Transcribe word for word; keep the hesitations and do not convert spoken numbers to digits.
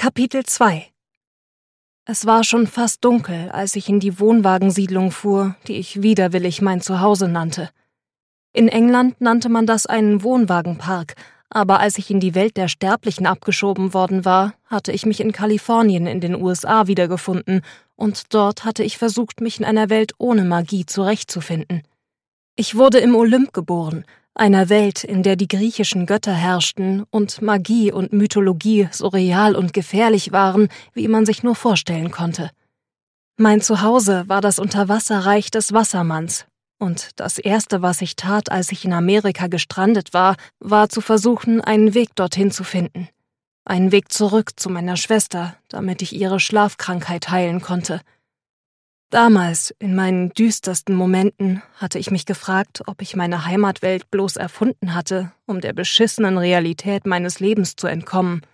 Kapitel zwei. Es war schon fast dunkel, als ich in die Wohnwagensiedlung fuhr, die ich widerwillig mein Zuhause nannte. In England nannte man das einen Wohnwagenpark, aber als ich in die Welt der Sterblichen abgeschoben worden war, hatte ich mich in Kalifornien in den U S A wiedergefunden, und dort hatte ich versucht, mich in einer Welt ohne Magie zurechtzufinden. Ich wurde im Olymp geboren, einer Welt, in der die griechischen Götter herrschten und Magie und Mythologie so real und gefährlich waren, wie man sich nur vorstellen konnte. Mein Zuhause war das Unterwasserreich des Wassermanns, und das Erste, was ich tat, als ich in Amerika gestrandet war, war zu versuchen, einen Weg dorthin zu finden. Einen Weg zurück zu meiner Schwester, damit ich ihre Schlafkrankheit heilen konnte. Damals, in meinen düstersten Momenten, hatte ich mich gefragt, ob ich meine Heimatwelt bloß erfunden hatte, um der beschissenen Realität meines Lebens zu entkommen.